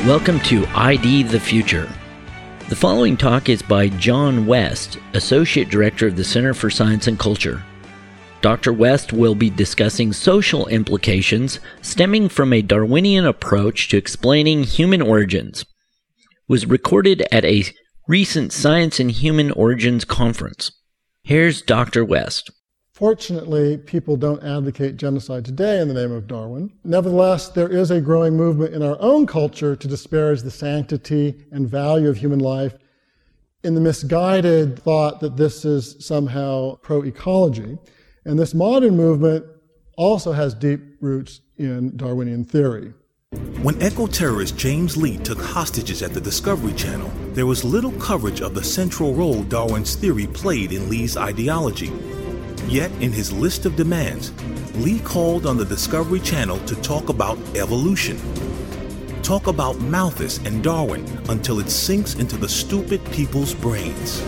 Welcome to ID the Future. The following talk is by John West, Associate Director of the Center for Science and Culture. Dr. West will be discussing social implications stemming from a Darwinian approach to explaining human origins. It was recorded at a recent Science and Human Origins conference. Here's Dr. West. Fortunately, people don't advocate genocide today in the name of Darwin. Nevertheless, there is a growing movement in our own culture to disparage the sanctity and value of human life in the misguided thought that this is somehow pro-ecology. And this modern movement also has deep roots in Darwinian theory. When eco-terrorist James Lee took hostages at the Discovery Channel, there was little coverage of the central role Darwin's theory played in Lee's ideology. Yet, in his list of demands, Lee called on the Discovery Channel to talk about evolution. Talk about Malthus and Darwin until it sinks into the stupid people's brains.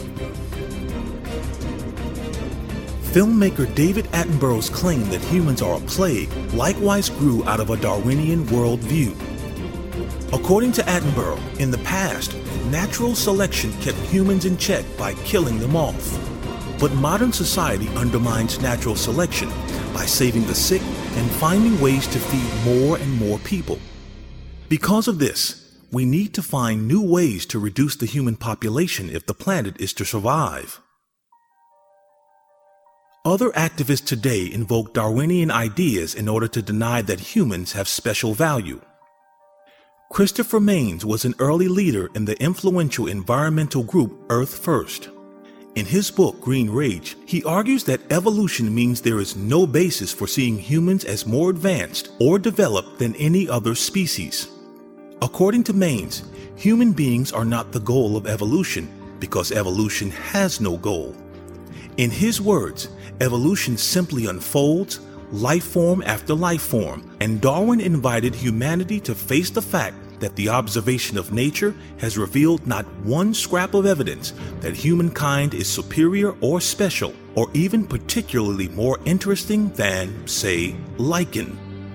Filmmaker David Attenborough's claim that humans are a plague likewise grew out of a Darwinian worldview. According to Attenborough, in the past, natural selection kept humans in check by killing them off. But modern society undermines natural selection by saving the sick and finding ways to feed more and more people. Because of this, we need to find new ways to reduce the human population if the planet is to survive. Other activists today invoke Darwinian ideas in order to deny that humans have special value. Christopher Maines was an early leader in the influential environmental group Earth First. In his book, Green Rage, he argues that evolution means there is no basis for seeing humans as more advanced or developed than any other species. According to Maines, human beings are not the goal of evolution because evolution has no goal. In his words, evolution simply unfolds, life form after life form, and Darwin invited humanity to face the fact that the observation of nature has revealed not one scrap of evidence that humankind is superior or special, or even particularly more interesting than, say, lichen.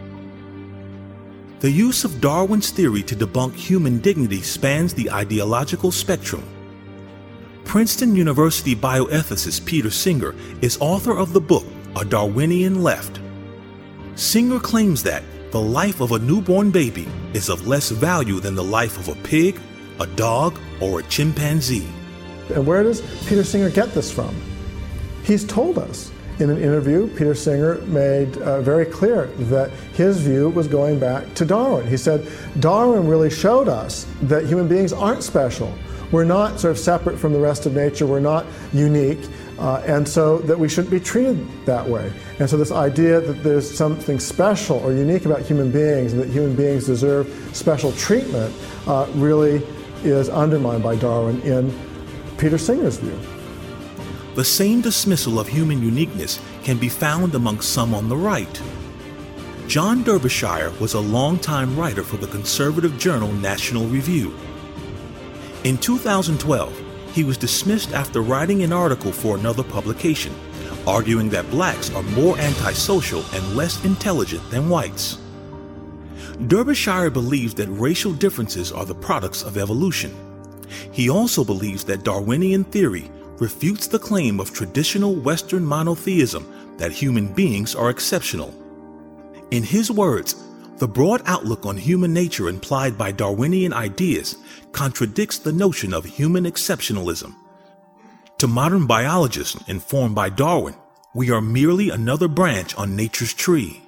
The use of Darwin's theory to debunk human dignity spans the ideological spectrum. Princeton University bioethicist Peter Singer is author of the book A Darwinian Left. Singer claims that the life of a newborn baby is of less value than the life of a pig, a dog, or a chimpanzee. And where does Peter Singer get this from? He's told us. In an interview, Peter Singer made very clear that his view was going back to Darwin. He said, Darwin really showed us that human beings aren't special. We're not sort of separate from the rest of nature. We're not unique. And so that we shouldn't be treated that way. And so this idea that there's something special or unique about human beings and that human beings deserve special treatment really is undermined by Darwin in Peter Singer's view. The same dismissal of human uniqueness can be found among some on the right. John Derbyshire was a longtime writer for the conservative journal National Review. In 2012, he was dismissed after writing an article for another publication, arguing that blacks are more antisocial and less intelligent than whites. Derbyshire believes that racial differences are the products of evolution. He also believes that Darwinian theory refutes the claim of traditional Western monotheism that human beings are exceptional. In his words, the broad outlook on human nature implied by Darwinian ideas contradicts the notion of human exceptionalism. To modern biologists informed by Darwin, we are merely another branch on nature's tree.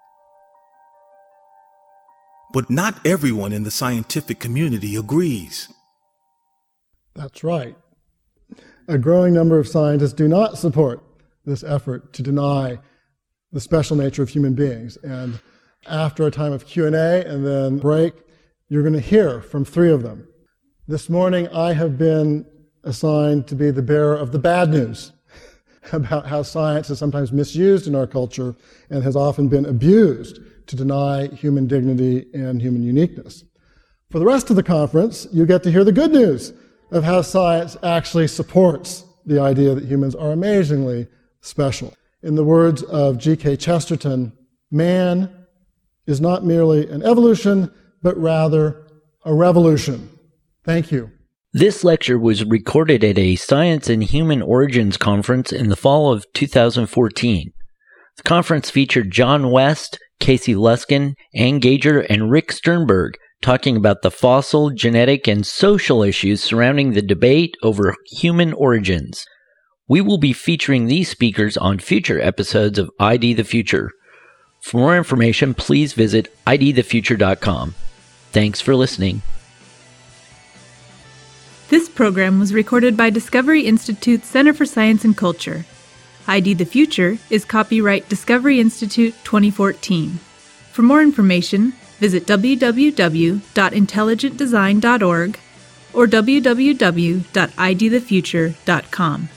But not everyone in the scientific community agrees. That's right. A growing number of scientists do not support this effort to deny the special nature of human beings. And after a time of Q&A and then break, you're going to hear from three of them. This morning, I have been assigned to be the bearer of the bad news about how science is sometimes misused in our culture and has often been abused to deny human dignity and human uniqueness. For the rest of the conference, you get to hear the good news of how science actually supports the idea that humans are amazingly special. In the words of G.K. Chesterton, man is not merely an evolution, but rather a revolution. Thank you. This lecture was recorded at a Science and Human Origins conference in the fall of 2014. The conference featured John West, Casey Luskin, Ann Gager, and Rick Sternberg talking about the fossil, genetic, and social issues surrounding the debate over human origins. We will be featuring these speakers on future episodes of ID the Future. For more information, please visit idthefuture.com. Thanks for listening. This program was recorded by Discovery Institute's Center for Science and Culture. ID the Future is copyright Discovery Institute 2014. For more information, visit www.intelligentdesign.org or www.idthefuture.com.